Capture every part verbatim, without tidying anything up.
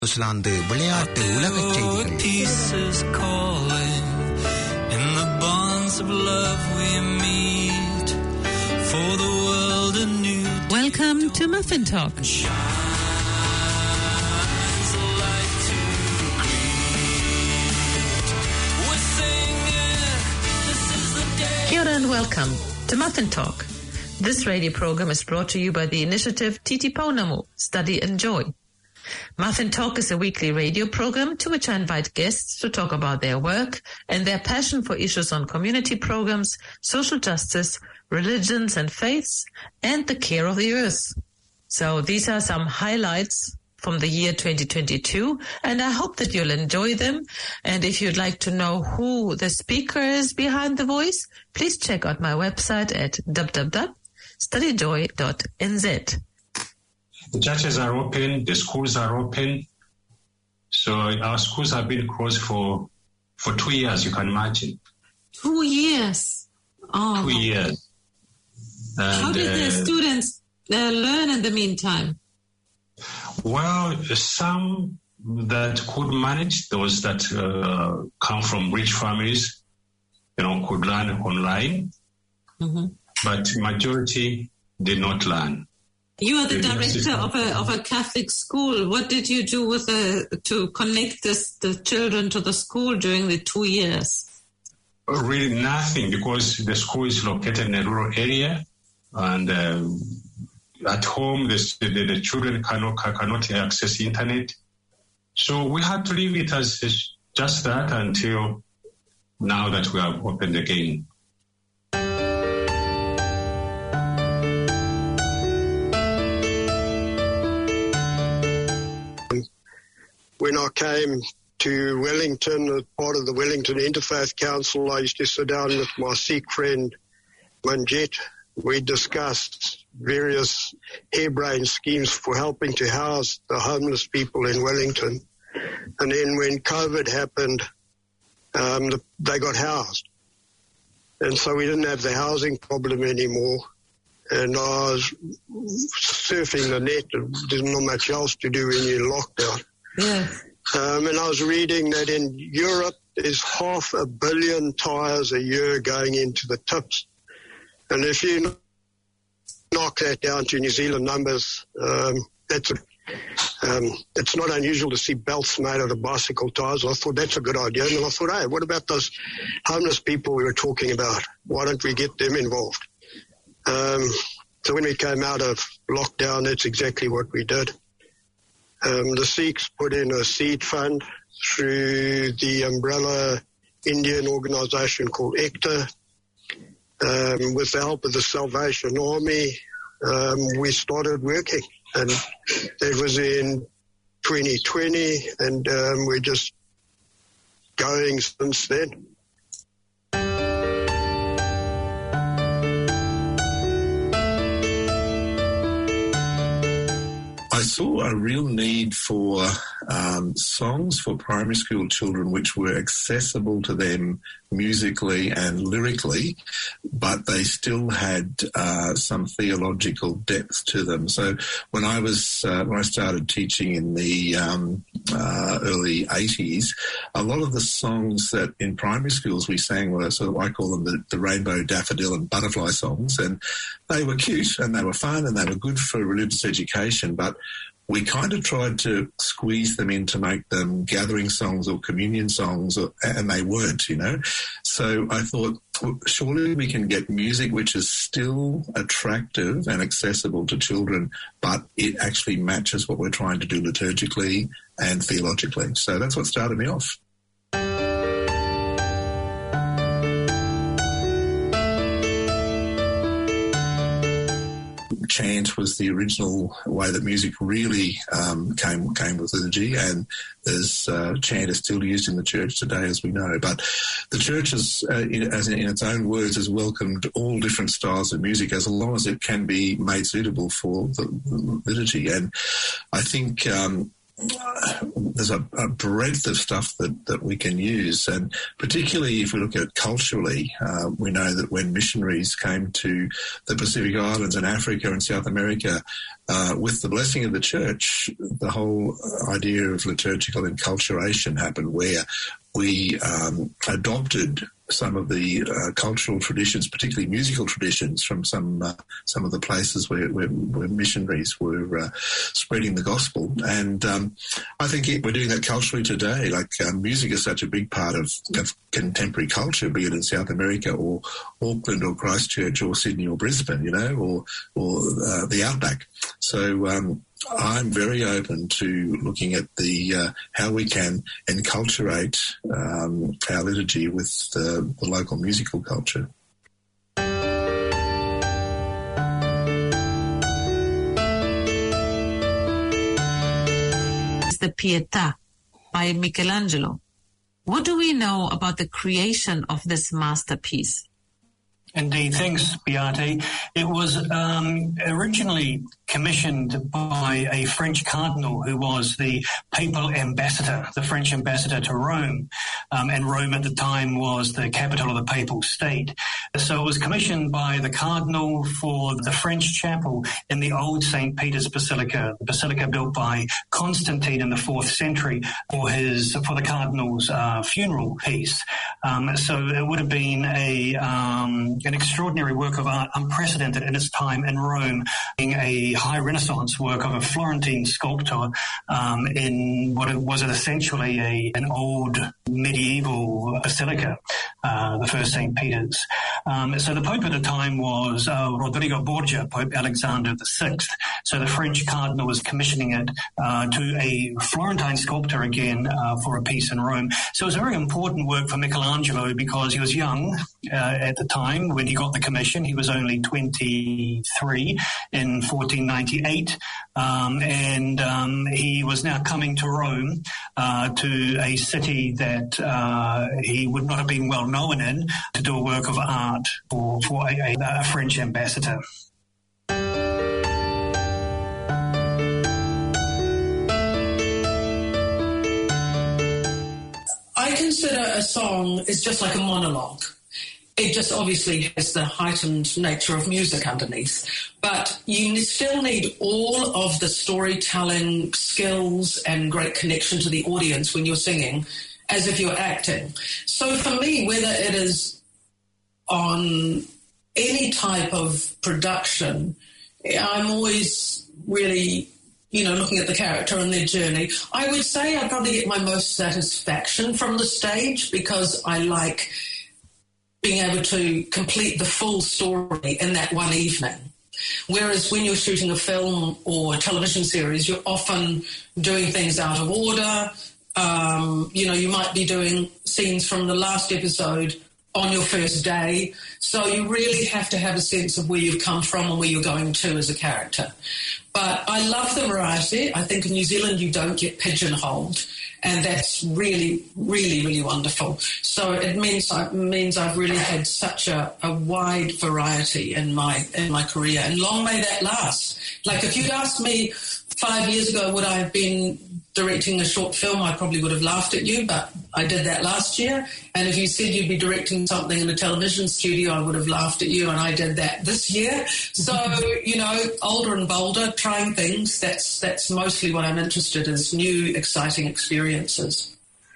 New Zealand விளையாட்டு உலக செய்திகள். Welcome to Muffin Talk. Kia ora and welcome to Muffin Talk. This radio program is brought to you by the initiative Titi Pounamu, Study and Joy. Muffin Talk is a weekly radio program to which I invite guests to talk about their work and their passion for issues on community programs, social justice, religions and faiths, and the care of the earth. So these are some highlights from the year twenty twenty-two, and I hope that you'll enjoy them. And if you'd like to know who the speaker is behind the voice, please check out my website at w w w dot study joy dot n z. The churches are open, the schools are open. So our schools have been closed for for two years, you can imagine. Two years? Oh. Two years. And, how did the uh, students uh, learn in the meantime? Well, some that could manage, those that uh, come from rich families, you know, could learn online. Mm-hmm. But majority did not learn. You are the director of a of a Catholic school. What did you do with the, to connect this, the children to the school during the two years? Really nothing, because the school is located in a rural area, and uh, at home the, the, the children cannot cannot access internet. So we had to leave it as just that until now that we are opened again. When I came to Wellington, as part of the Wellington Interfaith Council, I used to sit down with my Sikh friend Manjit. We discussed various harebrained schemes for helping to house the homeless people in Wellington. And then when COVID happened, um, the, they got housed. And so we didn't have the housing problem anymore. And I was surfing the net. There's not much else to do when you're locked out. Yeah. Um, and I was reading that in Europe there's half a billion tyres a year going into the tips. And if you knock that down to New Zealand numbers, um, that's a, um, it's not unusual to see belts made out of bicycle tyres. I thought that's a good idea. And then I thought, hey, what about those homeless people we were talking about? Why don't we get them involved? Um, so when we came out of lockdown, that's exactly what we did. Um, the Sikhs put in a seed fund through the umbrella Indian organisation called ECTA. Um, with the help of the Salvation Army, um, we started working. And it was in twenty twenty, and um, we're just going since then. I saw a real need for um, songs for primary school children which were accessible to them musically and lyrically, but they still had uh, some theological depth to them. So when I was uh, when I started teaching in the um, uh, early eighties, a lot of the songs that in primary schools we sang were sort of, I call them the, the rainbow, daffodil and butterfly songs, and they were cute and they were fun and they were good for religious education, but we kind of tried to squeeze them in to make them gathering songs or communion songs, or, and they weren't, you know. So I thought, well, surely we can get music which is still attractive and accessible to children, but it actually matches what we're trying to do liturgically and theologically. So that's what started me off. Chant was the original way that music really um, came came with liturgy, and there's uh, chant is still used in the church today, as we know. But the church, is, uh, in, as in, in its own words, has welcomed all different styles of music as long as it can be made suitable for the liturgy. And I think um, there's a, a breadth of stuff that, that we can use. And particularly if we look at culturally, uh, we know that when missionaries came to the Pacific Islands and Africa and South America, uh, with the blessing of the church, the whole idea of liturgical enculturation happened, where we um, adopted some of the uh, cultural traditions, particularly musical traditions, from some uh, some of the places where, where, where missionaries were uh, spreading the gospel. And um, I think it, we're doing that culturally today. Like uh, music is such a big part of, of contemporary culture, be it in South America or Auckland or Christchurch or Sydney or Brisbane, you know, or or uh, the Outback. So um, I'm very open to looking at the uh, how we can enculturate um, our liturgy with uh, the local musical culture. It's the Pietà by Michelangelo. What do we know about the creation of this masterpiece? Indeed, thanks, Beate. It was um, originally commissioned by a French cardinal who was the papal ambassador, the French ambassador to Rome. Um, and Rome at the time was the capital of the papal state. So it was commissioned by the cardinal for the French chapel in the old Saint Peter's Basilica, the basilica built by Constantine in the fourth century for his for the cardinal's uh, funeral piece. Um, so it would have been a um, an extraordinary work of art, unprecedented in its time in Rome, being a high Renaissance work of a Florentine sculptor um, in what it was essentially a, an old medieval basilica, uh, the first Saint Peter's. Um, so the Pope at the time was uh, Rodrigo Borgia, Pope Alexander the Sixth. So the French cardinal was commissioning it uh, to a Florentine sculptor again uh, for a piece in Rome. So it was a very important work for Michelangelo because he was young uh, at the time when he got the commission. He was only twenty-three in fourteen ninety-eight, um, and um, he was now coming to Rome, uh, to a city that uh, he would not have been well known in, to do a work of art for, for a, a French ambassador. I consider a song is just like a monologue. It just obviously has the heightened nature of music underneath. But you still need all of the storytelling skills and great connection to the audience when you're singing, as if you're acting. So for me, whether it is on any type of production, I'm always really, you know, looking at the character and their journey. I would say I probably get my most satisfaction from the stage because I like being able to complete the full story in that one evening. Whereas when you're shooting a film or a television series, you're often doing things out of order. Um, you know, you might be doing scenes from the last episode on your first day. So you really have to have a sense of where you've come from and where you're going to as a character. But I love the variety. I think in New Zealand you don't get pigeonholed, and that's really, really, really wonderful. So it means it means I've really had such a, a wide variety in my in my career, and long may that last. Like if you'd asked me five years ago would I have been directing a short film, I probably would have laughed at you, but I did that last year. And if you said you'd be directing something in a television studio, I would have laughed at you, and I did that this year. So, you know, older and bolder, trying things, that's that's mostly what I'm interested in, is new, exciting experiences.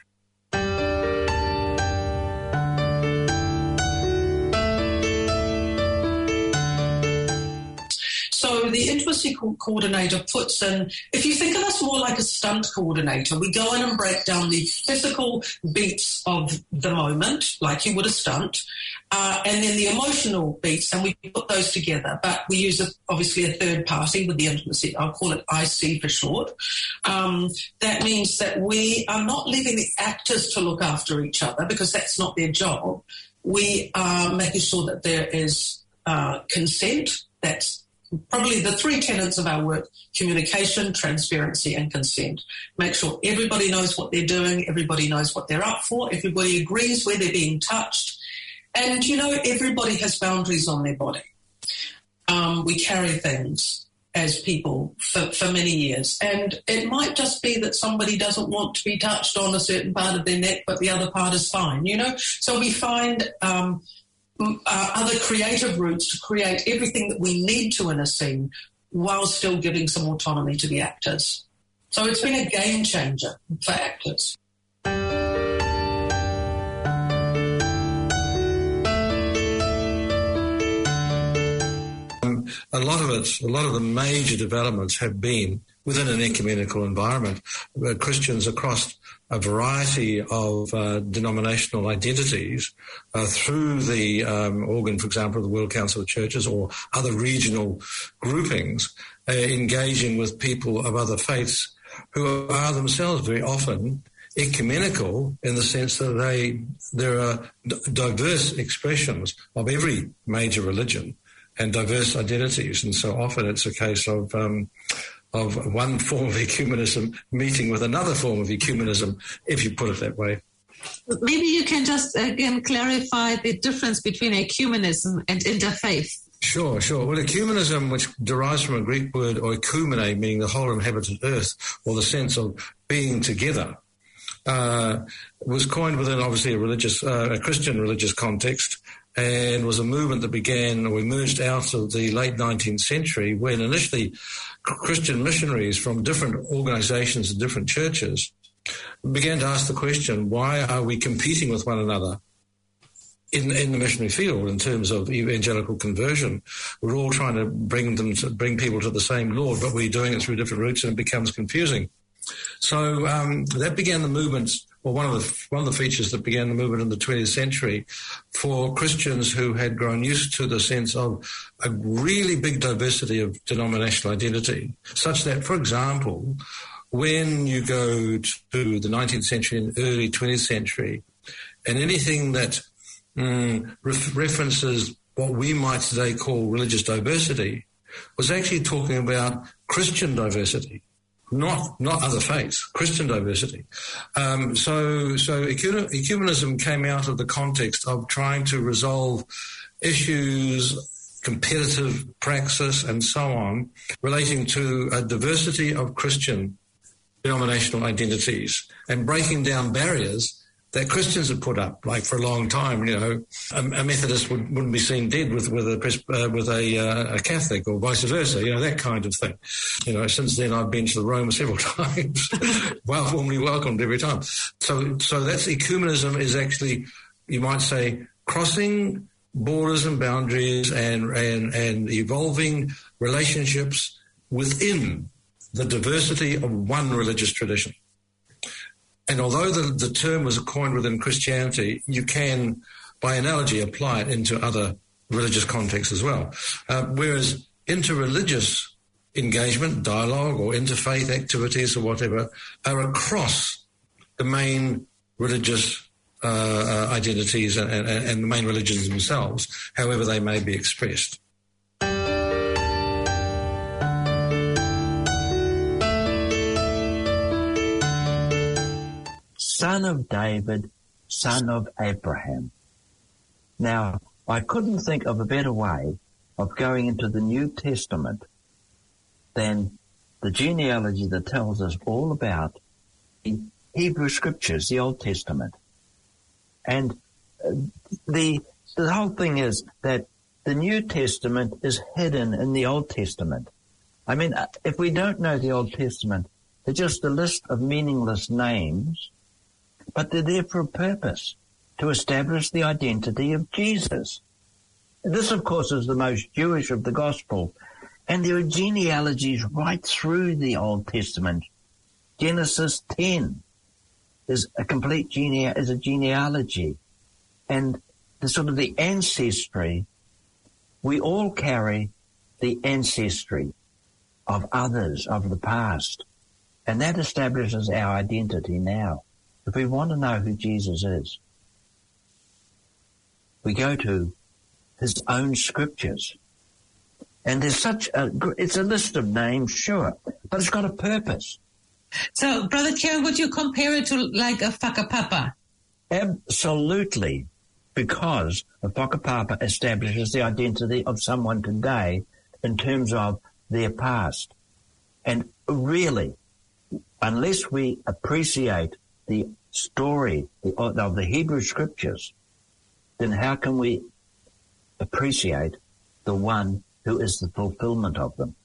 So the intimacy co- coordinator puts in, if you think of us more like a stunt coordinator, we go in and break down the physical beats of the moment, like you would a stunt, uh, and then the emotional beats, and we put those together. But we use, a, obviously, a third party with the intimacy. I'll call it I C for short. Um, that means that we are not leaving the actors to look after each other because that's not their job. We are making sure that there is uh, consent. That's probably the three tenets of our work: communication, transparency, and consent. Make sure everybody knows what they're doing, everybody knows what they're up for, everybody agrees where they're being touched. And, you know, everybody has boundaries on their body. Um, we carry things. as people for, for many years. And it might just be that somebody doesn't want to be touched on a certain part of their neck, but the other part is fine, you know? So we find um, uh, other creative routes to create everything that we need to in a scene while still giving some autonomy to the actors. So it's been a game changer for actors. A lot of it, a lot of the major developments have been within an ecumenical environment. Uh, Christians across a variety of uh, denominational identities uh, through the um, organ, for example, of the World Council of Churches or other regional groupings, uh, engaging with people of other faiths who are themselves very often ecumenical in the sense that they there are d- diverse expressions of every major religion and diverse identities, and so often it's a case of um, of one form of ecumenism meeting with another form of ecumenism, if you put it that way. Maybe you can just again clarify the difference between ecumenism and interfaith. Sure, sure. Well, ecumenism, which derives from a Greek word oikumene, meaning the whole inhabited earth, or the sense of being together, uh, was coined within obviously a religious, uh, a Christian religious context, and was a movement that began or emerged out of the late nineteenth century when initially Christian missionaries from different organizations and different churches began to ask the question, why are we competing with one another in, in the missionary field in terms of evangelical conversion? We're all trying to bring them to bring people to the same Lord, but we're doing it through different routes and it becomes confusing. So um, that began the movement, or one of the one of the features that began the movement in the twentieth century for Christians who had grown used to the sense of a really big diversity of denominational identity, such that, for example, when you go to the nineteenth century and early twentieth century, and anything that mm, ref- references what we might today call religious diversity was actually talking about Christian diversity. Not not other faiths, Christian diversity. Um, so so ecumenism came out of the context of trying to resolve issues, competitive praxis, and so on, relating to a diversity of Christian denominational identities and breaking down barriers that Christians have put up, like for a long time. You know, a, a Methodist would, wouldn't be seen dead with with a uh, with a, uh, a Catholic, or vice versa. You know, that kind of thing. You know, since then I've been to the Rome several times, well, warmly welcomed every time. So, so that's ecumenism is actually, you might say, crossing borders and boundaries and and and evolving relationships within the diversity of one religious tradition. And although the, the term was coined within Christianity, you can, by analogy, apply it into other religious contexts as well. Uh, whereas interreligious engagement, dialogue, or interfaith activities or whatever are across the main religious uh, uh, identities and, and, and the main religions themselves, however they may be expressed. Son of David, son of Abraham. Now, I couldn't think of a better way of going into the New Testament than the genealogy that tells us all about the Hebrew Scriptures, the Old Testament. And uh, the the whole thing is that the New Testament is hidden in the Old Testament. I mean, if we don't know the Old Testament, they're just a list of meaningless names, but they're there for a purpose, to establish the identity of Jesus. This, of course, is the most Jewish of the Gospels, and there are genealogies right through the Old Testament. Genesis ten is a complete gene- is a genealogy, and the sort of the ancestry. We all carry the ancestry of others of the past, and that establishes our identity now. If we want to know who Jesus is, we go to his own scriptures. And there's such a, it's a list of names, sure, but it's got a purpose. So, Brother Kieran, would you compare it to like a whakapapa? Absolutely, because a whakapapa establishes the identity of someone today in terms of their past. And really, unless we appreciate the story of the Hebrew Scriptures, then how can we appreciate the one who is the fulfillment of them?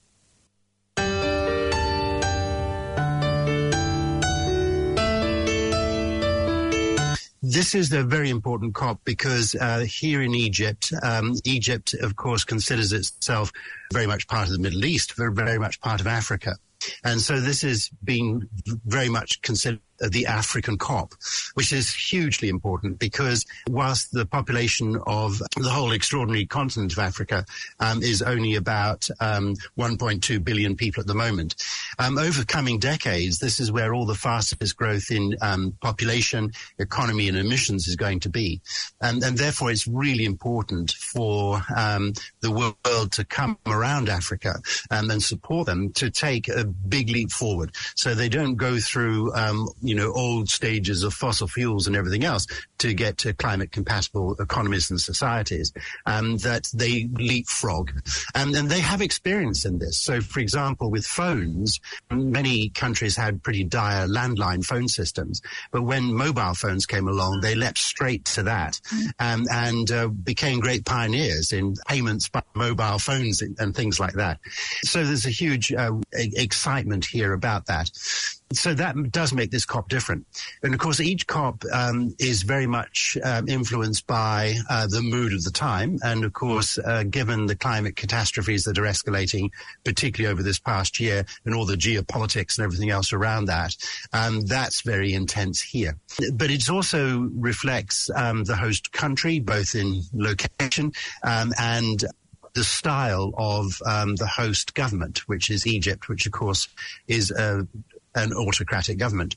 This is a very important C O P because uh, here in Egypt, um, Egypt, of course, considers itself very much part of the Middle East, very, very much part of Africa. And so this has been very much considered the African C O P, which is hugely important because whilst the population of the whole extraordinary continent of Africa um, is only about um, one point two billion people at the moment, um, over coming decades, this is where all the fastest growth in um, population, economy and emissions is going to be. And, and therefore, it's really important for um, the world to come around Africa um, and support them to take a big leap forward so they don't go through um, you know, old stages of fossil fuels and everything else to get to climate compatible economies and societies, um, that they leapfrog. Um, and they have experience in this. So, for example, with phones, many countries had pretty dire landline phone systems. But when mobile phones came along, they leapt straight to that um, and uh, became great pioneers in payments by mobile phones and, and things like that. So there's a huge uh, excitement here about that. So that does make this C O P different. And, of course, each C O P um, is very much um, influenced by uh, the mood of the time. And, of course, uh, given the climate catastrophes that are escalating, particularly over this past year, and all the geopolitics and everything else around that, um, that's very intense here. But it also reflects um, the host country, both in location um, and the style of um, the host government, which is Egypt, which, of course, is a an autocratic government.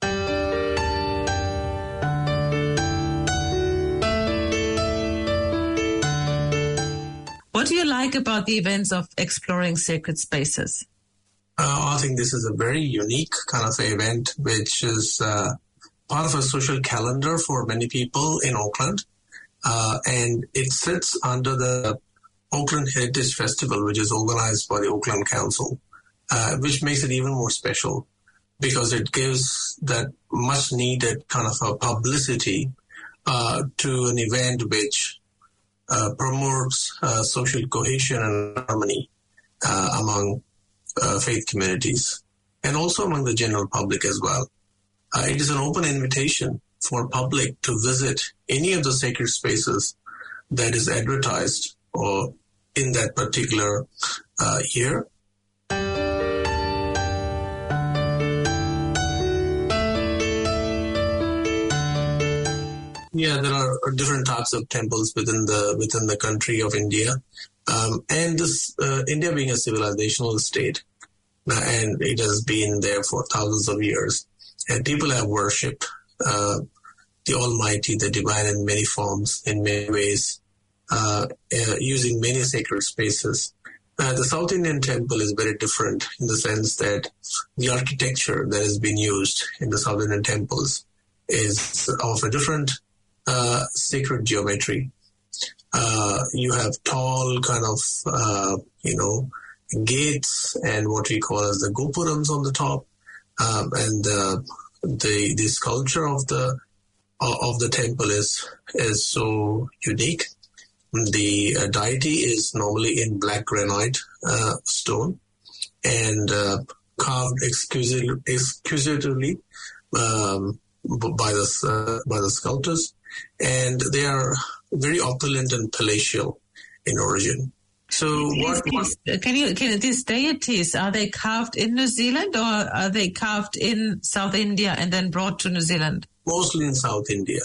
What do you like about the events of Exploring Sacred Spaces? Uh, I think this is a very unique kind of event, which is uh, part of a social calendar for many people in Auckland. Uh, and it sits under the Auckland Heritage Festival, which is organized by the Auckland Council, uh, which makes it even more special, because it gives that much needed kind of a publicity uh, to an event which uh, promotes uh, social cohesion and harmony uh, among uh, faith communities and also among the general public as well. Uh, it is an open invitation for public to visit any of the sacred spaces that is advertised or in that particular uh, year. Yeah, there are different types of temples within the within the country of India, um, and this uh, India being a civilizational state, uh, and it has been there for thousands of years, and people have worshipped uh, the Almighty, the Divine, in many forms, in many ways, uh, uh, using many sacred spaces. Uh, the South Indian temple is very different in the sense that the architecture that has been used in the South Indian temples is of a different Uh, sacred geometry. Uh, you have tall kind of, uh, you know, gates and what we call as the gopurams on the top, um, and uh, the the sculpture of the uh, of the temple is is so unique. The uh, deity is normally in black granite uh, stone and uh, carved exquisitely, exquisitely um, by the uh, by the sculptors. And they are very opulent and palatial in origin. So, what, these, can you can these deities, are they carved in New Zealand or are they carved in South India and then brought to New Zealand? Mostly in South India.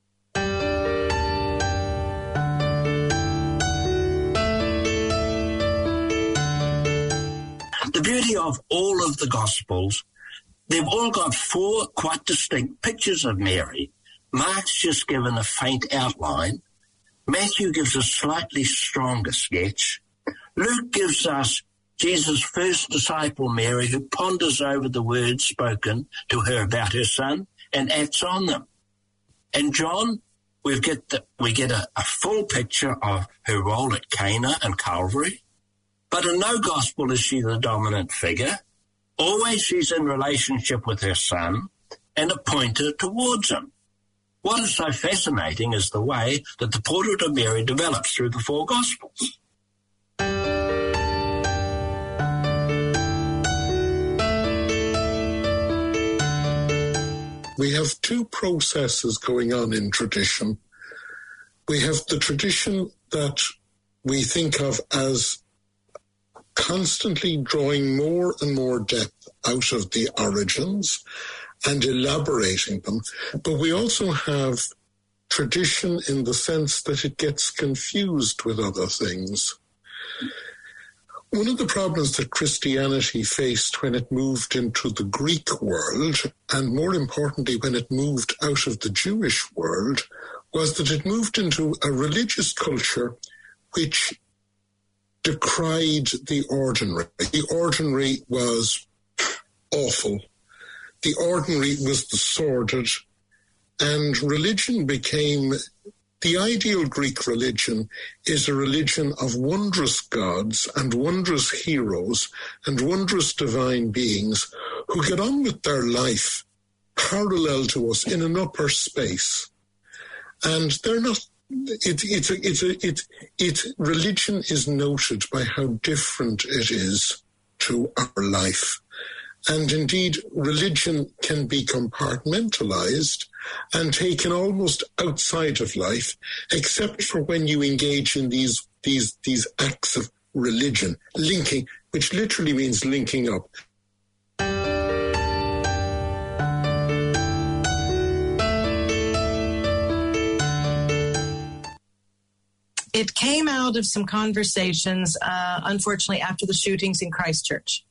The beauty of all of the Gospels, they've all got four quite distinct pictures of Mary. Mark's just given a faint outline. Matthew gives a slightly stronger sketch. Luke gives us Jesus' first disciple, Mary, who ponders over the words spoken to her about her son and acts on them. And John, we get the, we get a, a full picture of her role at Cana and Calvary. But in no gospel is she the dominant figure. Always she's in relationship with her son and a pointer towards him. What is so fascinating is the way that the portrait of Mary develops through the four gospels. We have two processes going on in tradition. We have the tradition that we think of as constantly drawing more and more depth out of the origins and elaborating them. But we also have tradition in the sense that it gets confused with other things. One of the problems that Christianity faced when it moved into the Greek world, and more importantly when it moved out of the Jewish world, was that it moved into a religious culture which decried the ordinary. The ordinary was awful. The ordinary was the sordid, and religion became, the ideal Greek religion is a religion of wondrous gods and wondrous heroes and wondrous divine beings who get on with their life parallel to us in an upper space. And they're not, it, it's a, it's a, it, it, religion is noted by how different it is to our life. And indeed, religion can be compartmentalized and taken almost outside of life, except for when you engage in these these these acts of religion, linking, which literally means linking up. It came out of some conversations, uh, unfortunately, after the shootings in Christchurch.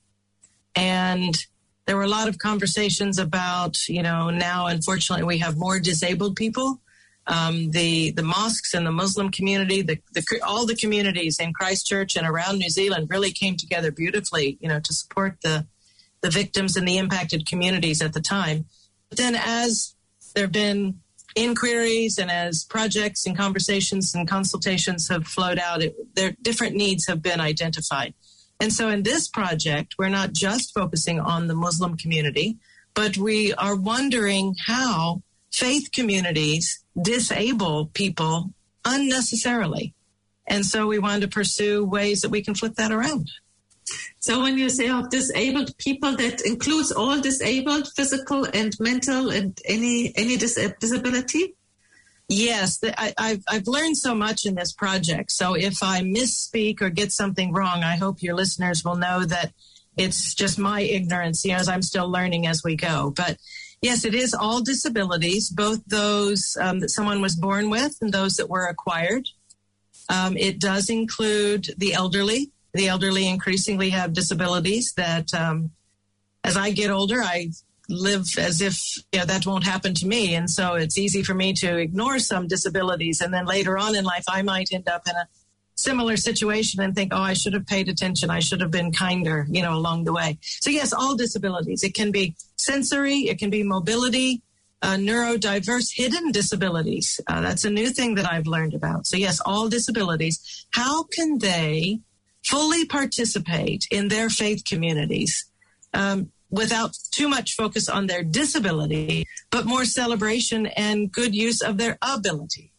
And there were a lot of conversations about, you know, now, unfortunately, we have more disabled people. Um, the the mosques and the Muslim community, the, the all the communities in Christchurch and around New Zealand really came together beautifully, you know, to support the, the victims and the impacted communities at the time. But then as there have been inquiries and as projects and conversations and consultations have flowed out, it, their different needs have been identified. And so in this project, we're not just focusing on the Muslim community, but we are wondering how faith communities disable people unnecessarily. And so we want to pursue ways that we can flip that around. So when you say of disabled people, that includes all disabled, physical and mental, and any any dis- disability? Yes, the, I, I've, I've learned so much in this project. So if I misspeak or get something wrong, I hope your listeners will know that it's just my ignorance, you know, as I'm still learning as we go. But yes, it is all disabilities, both those um, that someone was born with and those that were acquired. Um, it does include the elderly. The elderly increasingly have disabilities that um, as I get older, I live as if, you know, that won't happen to me. And so it's easy for me to ignore some disabilities. And then later on in life, I might end up in a similar situation and think, oh, I should have paid attention. I should have been kinder, you know, along the way. So yes, all disabilities. It can be sensory, it can be mobility, uh, neurodiverse, hidden disabilities. Uh, that's a new thing that I've learned about. So yes, all disabilities. How can they fully participate in their faith communities um, without too much focus on their disability, but more celebration and good use of their ability?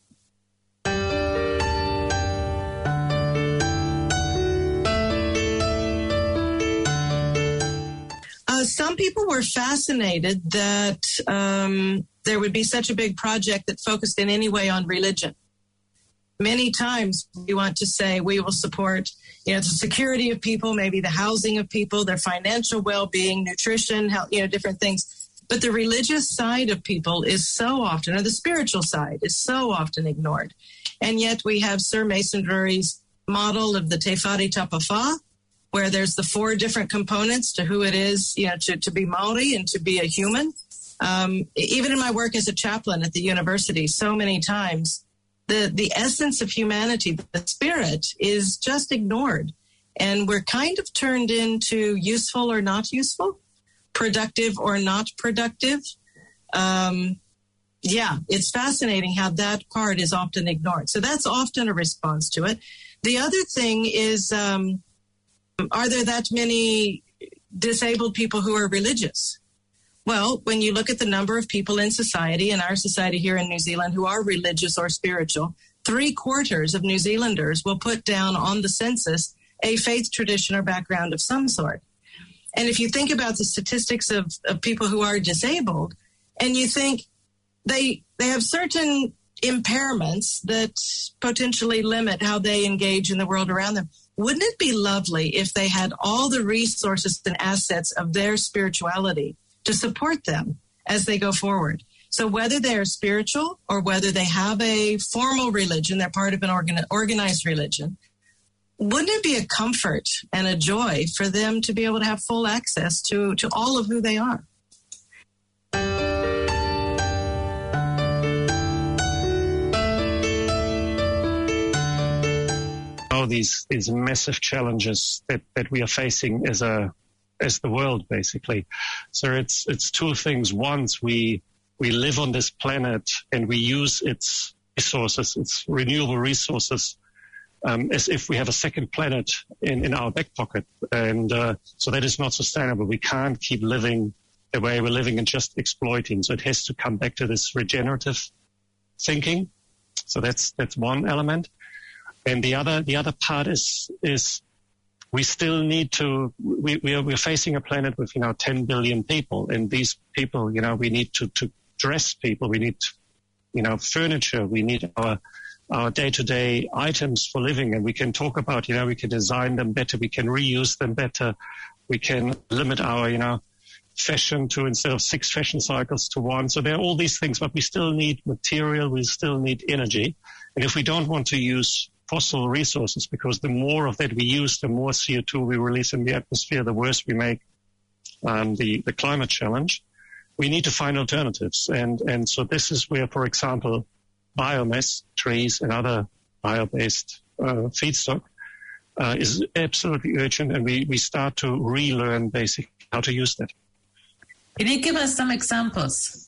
Uh, some people were fascinated that um, there would be such a big project that focused in any way on religion. Many times we want to say we will support, you know, the security of people, maybe the housing of people, their financial well-being, nutrition, health, you know, different things. But the religious side of people is so often, or the spiritual side is so often ignored. And yet we have Sir Mason Drury's model of the Te Whare Tapawha, where there's the four different components to who it is, you know, to, to be Maori and to be a human. Um, even in my work as a chaplain at the university, so many times, The, the essence of humanity, the spirit, is just ignored. And we're kind of turned into useful or not useful, productive or not productive. Um, yeah, it's fascinating how that part is often ignored. So that's often a response to it. The other thing is um, Are there that many disabled people who are religious? Well, when you look at the number of people in society, in our society here in New Zealand, who are religious or spiritual, three quarters of New Zealanders will put down on the census a faith tradition or background of some sort. And if you think about the statistics of, of people who are disabled, and you think they they have certain impairments that potentially limit how they engage in the world around them, wouldn't it be lovely if they had all the resources and assets of their spirituality to support them as they go forward? So whether they're spiritual or whether they have a formal religion, they're part of an organ- organized religion, wouldn't it be a comfort and a joy for them to be able to have full access to, to all of who they are? All these these massive challenges that, that we are facing as a as the world, basically. So it's it's two things. Once we we live on this planet and we use its resources, its renewable resources, um, as if we have a second planet in, in our back pocket. And uh, so that is not sustainable. We can't keep living the way we're living and just exploiting. So it has to come back to this regenerative thinking. So that's that's one element. And the other the other part is is we still need to we we are we're facing a planet with you know ten billion people, and these people you know we need to to dress people, we need you know furniture, we need our our day-to-day items for living, and we can talk about you know we can design them better, we can reuse them better, we can limit our you know fashion to instead of six fashion cycles to one. So there are all these things, but we still need material, we still need energy, and if we don't want to use fossil resources, because the more of that we use, the more C O two we release in the atmosphere, the worse we make um, the, the climate challenge. We need to find alternatives. And, and so this is where, for example, biomass, trees, and other bio-based uh, feedstock uh, is absolutely urgent, and we, we start to relearn basically how to use that. Can you give us some examples?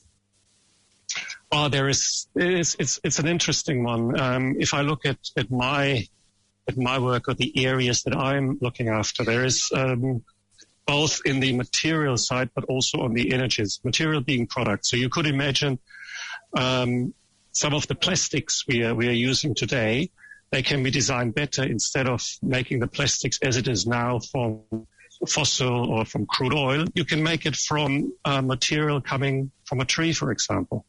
Well, there is, it's, it's, it's an interesting one. Um, if I look at, at my, at my work or the areas that I'm looking after, there is, um, both in the material side, but also on the energies, material being products. So you could imagine, um, some of the plastics we are, we are using today, they can be designed better instead of making the plastics as it is now from fossil or from crude oil. You can make it from uh, material coming from a tree, for example.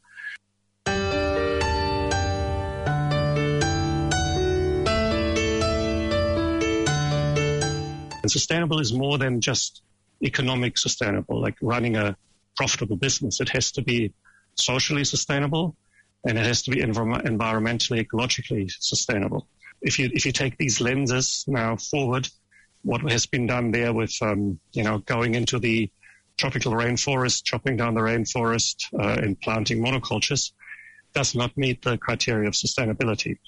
And sustainable is more than just economic sustainable, like running a profitable business. It has to be socially sustainable, and it has to be env- environmentally, ecologically sustainable. If you if you take these lenses now forward, what has been done there with um, you know going into the tropical rainforest, chopping down the rainforest, uh, and planting monocultures, does not meet the criteria of sustainability.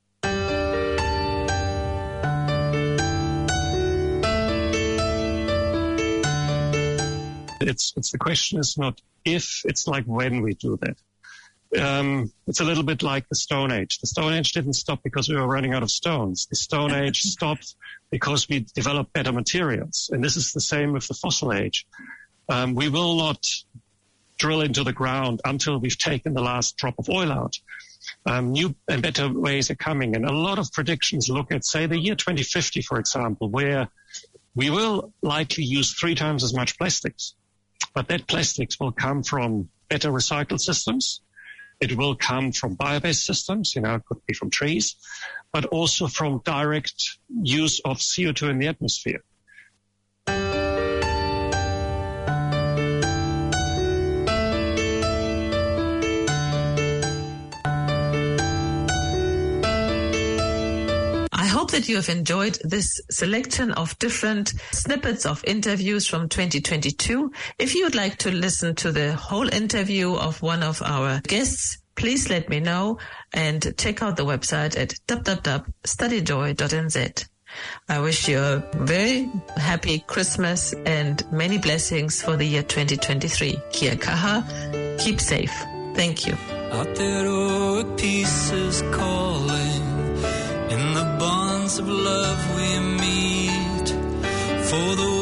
It's, it's the question is not if, it's like when we do that. Um, it's a little bit like the Stone Age. The Stone Age didn't stop because we were running out of stones. The Stone Age stopped because we developed better materials. And this is the same with the Fossil Age. Um, we will not drill into the ground until we've taken the last drop of oil out. Um, new and better ways are coming. And a lot of predictions look at, say, the year twenty fifty, for example, where we will likely use three times as much plastics. But that plastics will come from better recycled systems. It will come from bio-based systems, you know, it could be from trees, but also from direct use of C O two in the atmosphere. I hope that you have enjoyed this selection of different snippets of interviews from twenty twenty-two. If you would like to listen to the whole interview of one of our guests, please let me know and check out the website at w w w dot study joy dot n z. I wish you a very happy Christmas and many blessings for the year twenty twenty-three. Kia kaha, keep safe. Thank you. Out there, oh, peace is calling. In the bonds of love we meet, for the